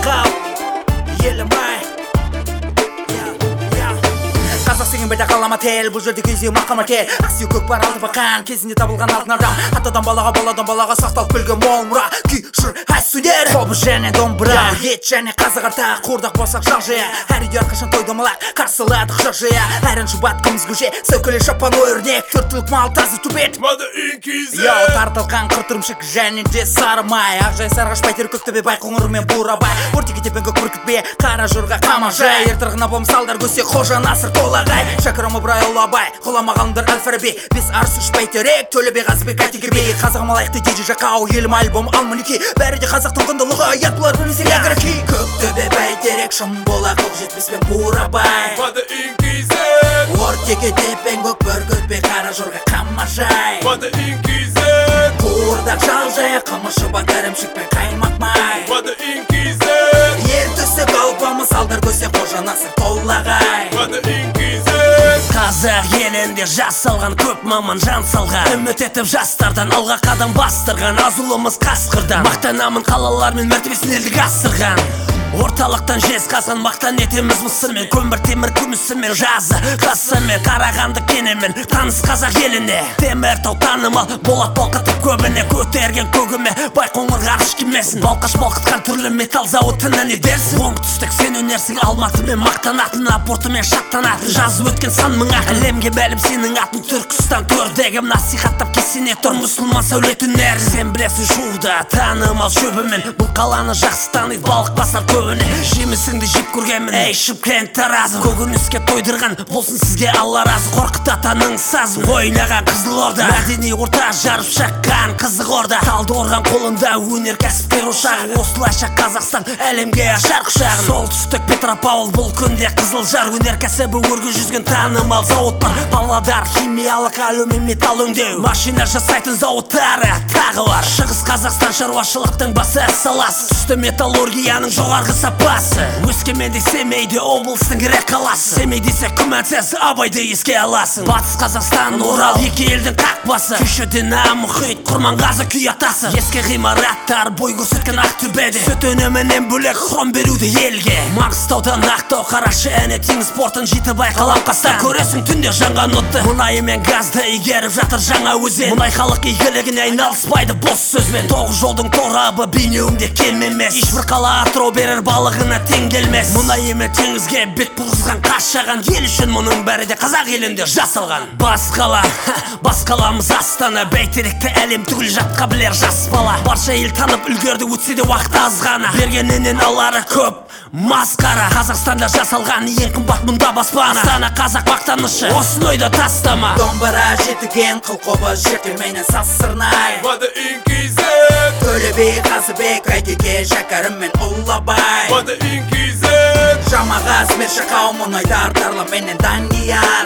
Жақау, елім ай. Қазақ сенген бәлді қалама тел, бұл жерде кезде мақама тел. Ақсүйек көк бар алды бақан, кезінде табылған алтын адам. Атадан балаға сақталып келген мол мұра. Күй, жыр, ай сүндер, қобыз және домбыра. Ет және қазақ арта, қордақ болсақ жақ жия. Әр үйде әрқашан той домалақ, қарсыладық жақ жия. Әрін жұбат қымыз көше, сөкілі шапан өрнек. Төрттілік мал тазы түбет, яу тартылған қыртырымшық және де сары май. Ақжай сарғаш байтер көктөбе бай қоңыр мен бурабай. Ортеке тепен көк бүркітпе, қара жұрға қамажай. Ертірғына болмсалдар көсе қожа насыр қолағай. Шәкірім Ыбырай Ұлабай, ғұлама ғалымдар әл-Фараби. Бес арыс үш бәйтерек, Төлебек Қазыбек әйтекебей. Қазағым алайықты DJ Жақау, елім альбом алманеке. Бәрі де қазақтың құндылығы, ят бұлар білмесек әгірәки. Көктөбе бәйтерек, шым бола көк жетпеспен бурабай. Ортеке тепен көк бүркітпе, қара жұрға қамажай. Қуырдақ жал жая, қымышы батарымшық пен қаймақ май. Ертісі қалпамы салдар көсе қожа насыр толағай. Қазақ елінде жас салған, көп маман жан салған. Үміт етіп жастардан алға қадам бастырған. Азулымыз қасқырдан, мақтанамын қалалар мен мәртебесін елдік асырған. Орталықтан жезқазған, мақтан етеміз мысырмен. Көмір темір күмісімен, жазы қасымен. Қарағанды кенемен, таныс қазақ еліне. Теміртау танымал, болат балқытып көбіне. Көтерген көгіме, байқоңыр ғарыш кемесін. Балқаш балқытқан түрлі металл зауытына не дерсің? Оңтүстік сен өнерсің, Алматымен мақтанатын, апортымен шаттанатын. Жазып өткен сан мың ақ, әлемге бәлім сенің атын. Түркістан көрдегім насихаттап кесіне тұр, мұсылман сәулет өнер. Сен білесің жуырда танымал шөбімен. Бұл қаланы жақсы таниды, балық басар жемісіңді жеп көргенмін, әй Шымкент таразы. Көкөніске тойдырған, болсын сізге алла разы. Қорқыт атаның сазы, ойнаған Қызылорда. Мәдени орта жарып шаққан қызық орда. Талдықорған қолында өнеркәсіптер ошағы. Осылайша Қазақстан әлемге ашар құшағын. Солтүстік Петропавл бұл күнде Қызылжар. Өнеркәсібі өрге жүзген танымал зауыт бар. Павлодар химиялық, алюмин, металл өңдеу, машина жасайтын зауыттары тағы бар. Шығыс Қазақстан шаруашылықтың басы саласы. Түсті металлургияның жоғарғы сапасы. Өскеменде Семейде облыстың ірі қаласы. Семей десе күмәнсіз Абайды еске аласың. Батыс Қазақстан, Орал екі елдің қақпасы. Күйші Дина, Мұхит, Құрманғазы күй атасы. Ескі ғимараттар бой көрсеткен Ақтөбеде. Сүт өнімінен бөлек хром беруді елге. Маңғыстаудан Ақтау, Қарашы, әне теңіз портын Жетібай, Қаламқастан көресің түнде жанған отты. Мұнайы мен газды игеріп жатыр жаңа өзен. Мұнай халық игілігіне айналыспайды бос сөзбен. Тоғыз жолдың торабы бейнеуінде кем емес. Ешбір қала атырау берер балығына тең келмес. Мұнайы мен теңізге бет бұрғызған қашаған. Ел үшін мұның бәрі де қазақ елінде жасалған. Бас қаламыз Астана. Бәйтеректі әлем түгіл жатқа білер жас бала. Барша ел танып үлгерді, өтсе де уақыт аз ғана. Бергенінен алары көп масқара. Қазақстанда жасалған ең қымбат мұнда баспана. Астана қазақ мақтанышы, осын ойда тастама. Домбыра жетіген қылқобыз жертелмейнен сасырнай. Төлебек Қазыбек әйтеке, Шәкәрім мен Ұлабай. Жамағаз мен Жақау, мұнайдар тарлы менен Данияр.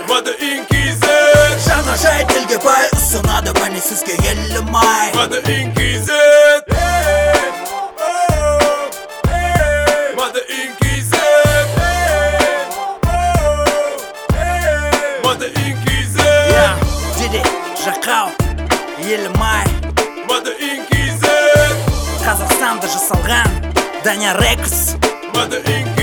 Жаңа жай тілге бай, ұсынады бәне сізге елім ай. Жақау, елім ай. Қазақстанда жасалған Данияр Рекс.